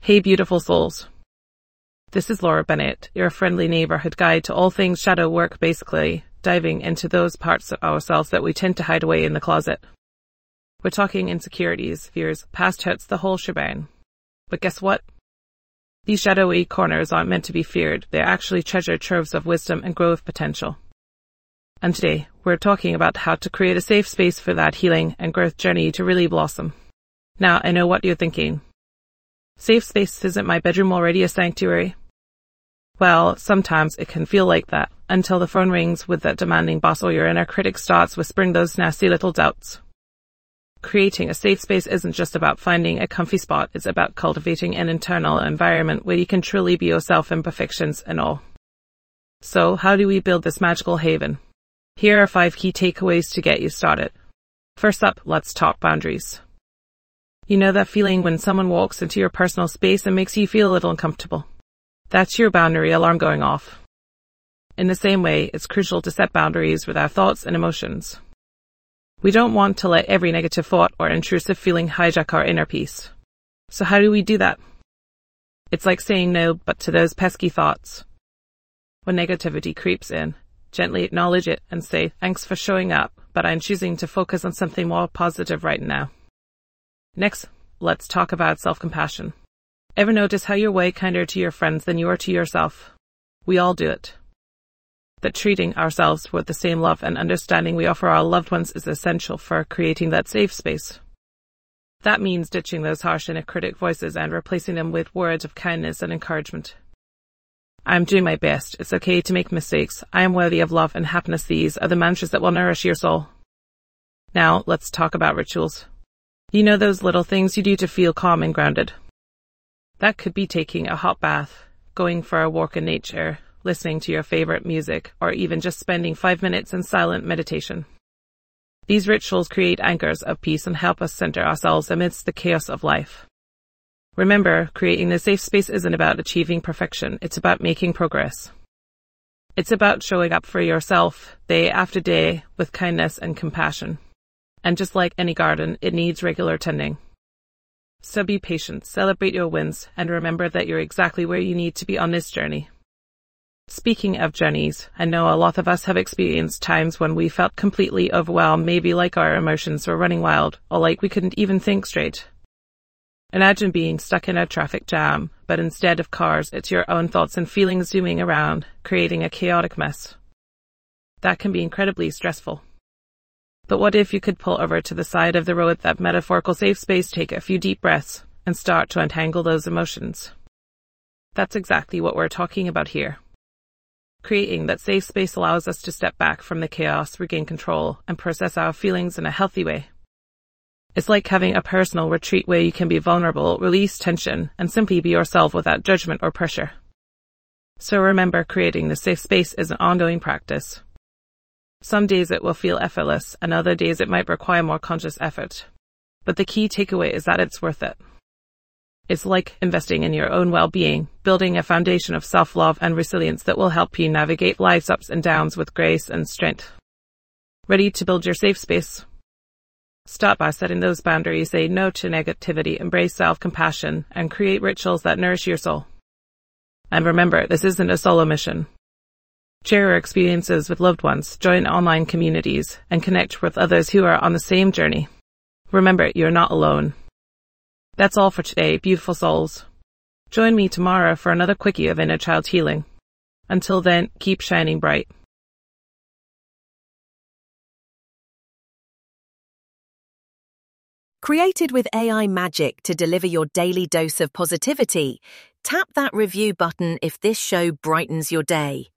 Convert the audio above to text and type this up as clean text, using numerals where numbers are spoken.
Hey beautiful souls. This is Laura Bennett, your friendly neighborhood guide to all things shadow work, basically diving into those parts of ourselves that we tend to hide away in the closet. We're talking insecurities, fears, past hurts, the whole shebang. But guess what? These shadowy corners aren't meant to be feared. They're actually treasure troves of wisdom and growth potential. And today, we're talking about how to create a safe space for that healing and growth journey to really blossom. Now, I know what you're thinking. Safe space, isn't my bedroom already a sanctuary? Well, sometimes it can feel like that, until the phone rings with that demanding boss or your inner critic starts whispering those nasty little doubts. Creating a safe space isn't just about finding a comfy spot, it's about cultivating an internal environment where you can truly be yourself, imperfections and all. So, how do we build this magical haven? Here are 5 key takeaways to get you started. First up, let's talk boundaries. You know that feeling when someone walks into your personal space and makes you feel a little uncomfortable? That's your boundary alarm going off. In the same way, it's crucial to set boundaries with our thoughts and emotions. We don't want to let every negative thought or intrusive feeling hijack our inner peace. So how do we do that? It's like saying no, but to those pesky thoughts. When negativity creeps in, gently acknowledge it and say, thanks for showing up, but I'm choosing to focus on something more positive right now. Next, let's talk about self-compassion. Ever notice how you're way kinder to your friends than you are to yourself? We all do it. That treating ourselves with the same love and understanding we offer our loved ones is essential for creating that safe space. That means ditching those harsh inner critic voices and replacing them with words of kindness and encouragement. I'm doing my best. It's okay to make mistakes. I am worthy of love and happiness. These are the mantras that will nourish your soul. Now, let's talk about rituals. You know those little things you do to feel calm and grounded? That could be taking a hot bath, going for a walk in nature, listening to your favorite music, or even just spending 5 minutes in silent meditation. These rituals create anchors of peace and help us center ourselves amidst the chaos of life. Remember, creating a safe space isn't about achieving perfection, it's about making progress. It's about showing up for yourself day after day with kindness and compassion. And just like any garden, it needs regular tending. So be patient, celebrate your wins, and remember that you're exactly where you need to be on this journey. Speaking of journeys, I know a lot of us have experienced times when we felt completely overwhelmed, maybe like our emotions were running wild, or like we couldn't even think straight. Imagine being stuck in a traffic jam, but instead of cars, it's your own thoughts and feelings zooming around, creating a chaotic mess. That can be incredibly stressful. But what if you could pull over to the side of the road, that metaphorical safe space, take a few deep breaths, and start to untangle those emotions? That's exactly what we're talking about here. Creating that safe space allows us to step back from the chaos, regain control, and process our feelings in a healthy way. It's like having a personal retreat where you can be vulnerable, release tension, and simply be yourself without judgment or pressure. So remember, creating the safe space is an ongoing practice. Some days it will feel effortless, and other days it might require more conscious effort. But the key takeaway is that it's worth it. It's like investing in your own well-being, building a foundation of self-love and resilience that will help you navigate life's ups and downs with grace and strength. Ready to build your safe space? Start by setting those boundaries, say no to negativity, embrace self-compassion, and create rituals that nourish your soul. And remember, this isn't a solo mission. Share your experiences with loved ones, join online communities, and connect with others who are on the same journey. Remember, you're not alone. That's all for today, beautiful souls. Join me tomorrow for another quickie of inner child healing. Until then, keep shining bright. Created with AI magic to deliver your daily dose of positivity, tap that review button if this show brightens your day.